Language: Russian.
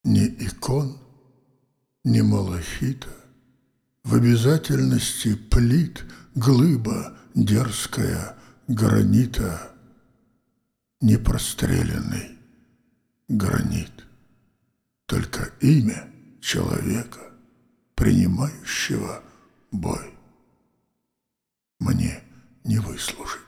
ни икон, ни малахита, в обязательности плит глыба дерзкая гранита, непрострелянный гранит, только имя человека, принимающего бой, мне не выслушать.